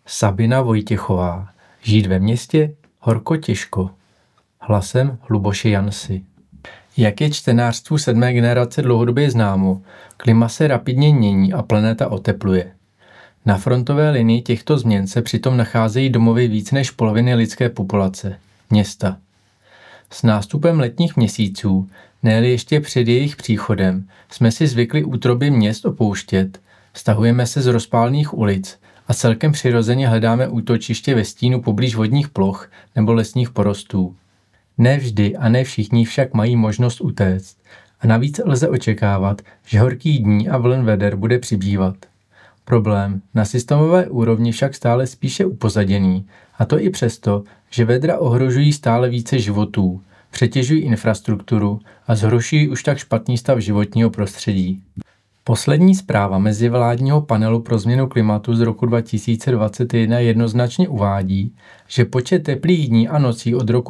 Sabina Vojtěchová. Žít ve městě? Horko těžko. Hlasem Luboše Jansy. Jak je čtenářstvu 7. generace dlouhodobě známo, klima se rapidně mění a planeta otepluje. Na frontové linii těchto změn se přitom nacházejí domovy víc než poloviny lidské populace – města. S nástupem letních měsíců, ne-li ještě před jejich příchodem, jsme si zvykli útroby měst opouštět, stahujeme se z rozpálných ulic a celkem přirozeně hledáme útočiště ve stínu poblíž vodních ploch nebo lesních porostů. Ne vždy a ne všichni však mají možnost utéct a navíc lze očekávat, že horkých dní a vln veder bude přibývat. Problém na systémové úrovni však stále spíše upozaděný, a to i přesto, že vedra ohrožují stále více životů, přetěžují infrastrukturu a zhoršují už tak špatný stav životního prostředí. Poslední zpráva mezivládního panelu pro změnu klimatu z roku 2021 jednoznačně uvádí, že počet teplých dní a nocí od roku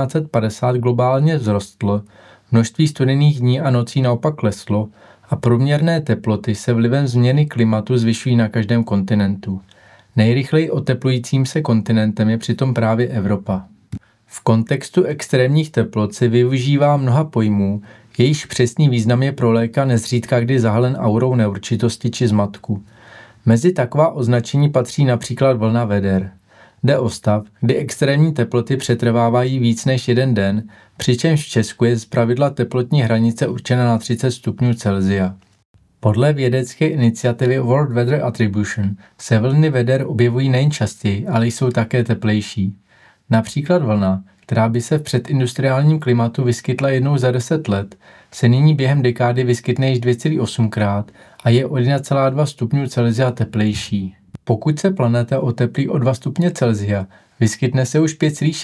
1950 globálně vzrostl, množství studených dní a nocí naopak kleslo a průměrné teploty se vlivem změny klimatu zvyšují na každém kontinentu. Nejrychleji oteplujícím se kontinentem je přitom právě Evropa. V kontextu extrémních teplot se využívá mnoha pojmů, jejichž přesný význam je pro laika nezřídka kdy zahalen aurou neurčitosti či zmatku. Mezi taková označení patří například vlna veder. Jde o stav, kdy extrémní teploty přetrvávají víc než jeden den, přičemž v Česku je zpravidla teplotní hranice určena na 30 stupňů Celsia. Podle vědecké iniciativy World Weather Attribution se vlny veder objevují nejen častěji, ale jsou také teplejší. Například vlna, která by se v předindustriálním klimatu vyskytla jednou za 10 let, se nyní během dekády vyskytne již 2,8krát a je o 1,2 stupňů Celsia teplejší. Pokud se planeta oteplí o 2 stupně Celsia, vyskytne se už 5,6